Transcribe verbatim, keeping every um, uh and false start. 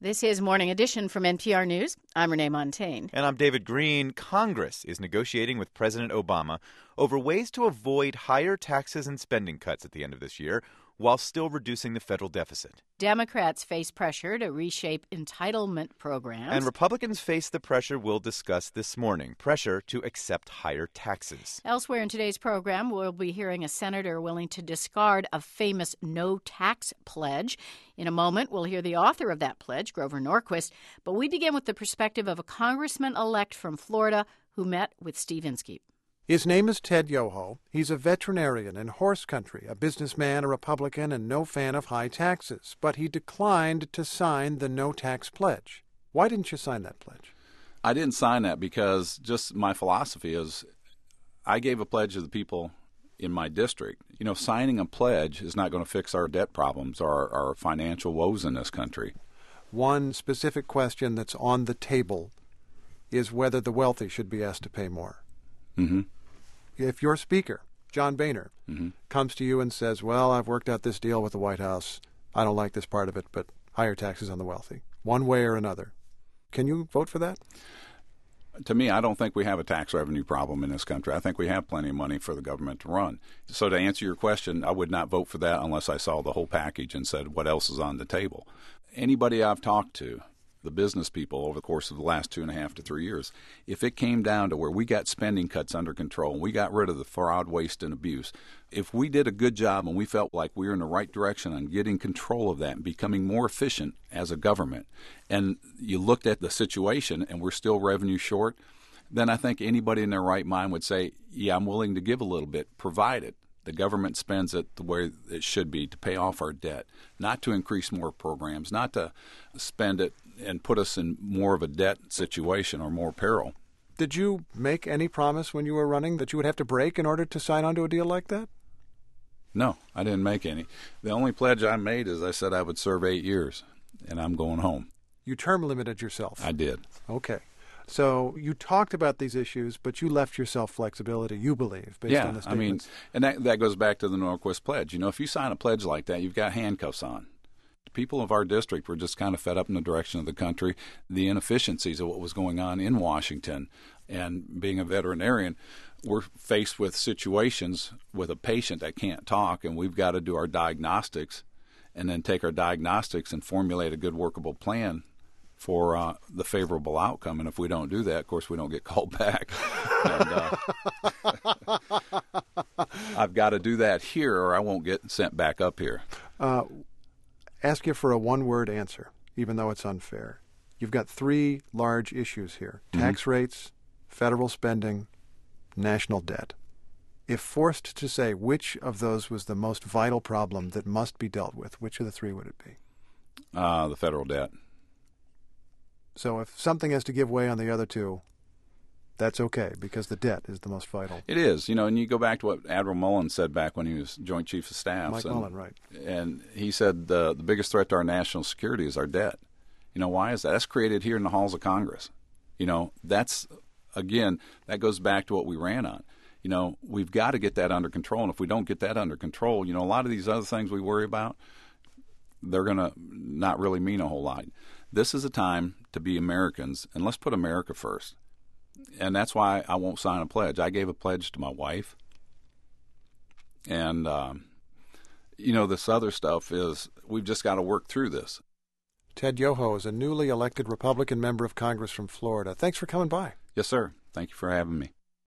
This is Morning Edition from N P R News. I'm Renee Montaigne. And I'm David Green. Congress is negotiating with President Obama over ways to avoid higher taxes and spending cuts at the end of this year while still reducing the federal deficit. Democrats face pressure to reshape entitlement programs. And Republicans face the pressure we'll discuss this morning, pressure to accept higher taxes. Elsewhere in today's program, we'll be hearing a senator willing to discard a famous no-tax pledge. In a moment, we'll hear the author of that pledge, Grover Norquist. But we begin with the perspective of a congressman-elect from Florida who met with Steve Inskeep. His name is Ted Yoho. He's a veterinarian in horse country, a businessman, a Republican, and no fan of high taxes. But he declined to sign the no-tax pledge. Why didn't you sign that pledge? I didn't sign that because just my philosophy is I gave a pledge to the people in my district. You know, signing a pledge is not going to fix our debt problems or our, our financial woes in this country. One specific question that's on the table is whether the wealthy should be asked to pay more. Mm-hmm. If your speaker, John Boehner, mm-hmm. comes to you and says, well, I've worked out this deal with the White House. I don't like this part of it, but higher taxes on the wealthy, one way or another. Can you vote for that? To me, I don't think we have a tax revenue problem in this country. I think we have plenty of money for the government to run. So to answer your question, I would not vote for that unless I saw the whole package and said what else is on the table. Anybody I've talked to, the business people over the course of the last two and a half to three years, if it came down to where we got spending cuts under control and we got rid of the fraud, waste, and abuse, if we did a good job and we felt like we were in the right direction on getting control of that and becoming more efficient as a government, and you looked at the situation and we're still revenue short, then I think anybody in their right mind would say, yeah, I'm willing to give a little bit, provided the government spends it the way it should be to pay off our debt, not to increase more programs, not to spend it and put us in more of a debt situation or more peril. Did you make any promise when you were running that you would have to break in order to sign on to a deal like that? No, I didn't make any. The only pledge I made is I said I would serve eight years, and I'm going home. You term limited yourself. I did. Okay. So you talked about these issues, but you left yourself flexibility, you believe, based yeah, on the statements. I mean, and that, that goes back to the Norquist pledge. You know, if you sign a pledge like that, you've got handcuffs on. The people of our district were just kind of fed up in the direction of the country, the inefficiencies of what was going on in Washington. And being a veterinarian, we're faced with situations with a patient that can't talk, and we've got to do our diagnostics and then take our diagnostics and formulate a good workable plan for uh, the favorable outcome. And if we don't do that, of course, we don't get called back. and, uh, I've got to do that here or I won't get sent back up here. Uh, ask you for a one-word answer, even though it's unfair. You've got three large issues here: tax mm-hmm. rates, federal spending, national debt. If forced to say which of those was the most vital problem that must be dealt with, which of the three would it be? Uh, the federal debt. So if something has to give way on the other two, that's okay, because the debt is the most vital. It is. You know, and you go back to what Admiral Mullen said back when he was Joint Chief of Staff. Mike and, Mullen, right. And he said the, the biggest threat to our national security is our debt. You know, why is that? That's created here in the halls of Congress. You know, that's, again, that goes back to what we ran on. You know, we've got to get that under control. And if we don't get that under control, you know, a lot of these other things we worry about, they're going to not really mean a whole lot. This is a time to be Americans, and let's put America first. And that's why I won't sign a pledge. I gave a pledge to my wife. And, um, you know, this other stuff is we've just got to work through this. Ted Yoho is a newly elected Republican member of Congress from Florida. Thanks for coming by. Yes, sir. Thank you for having me.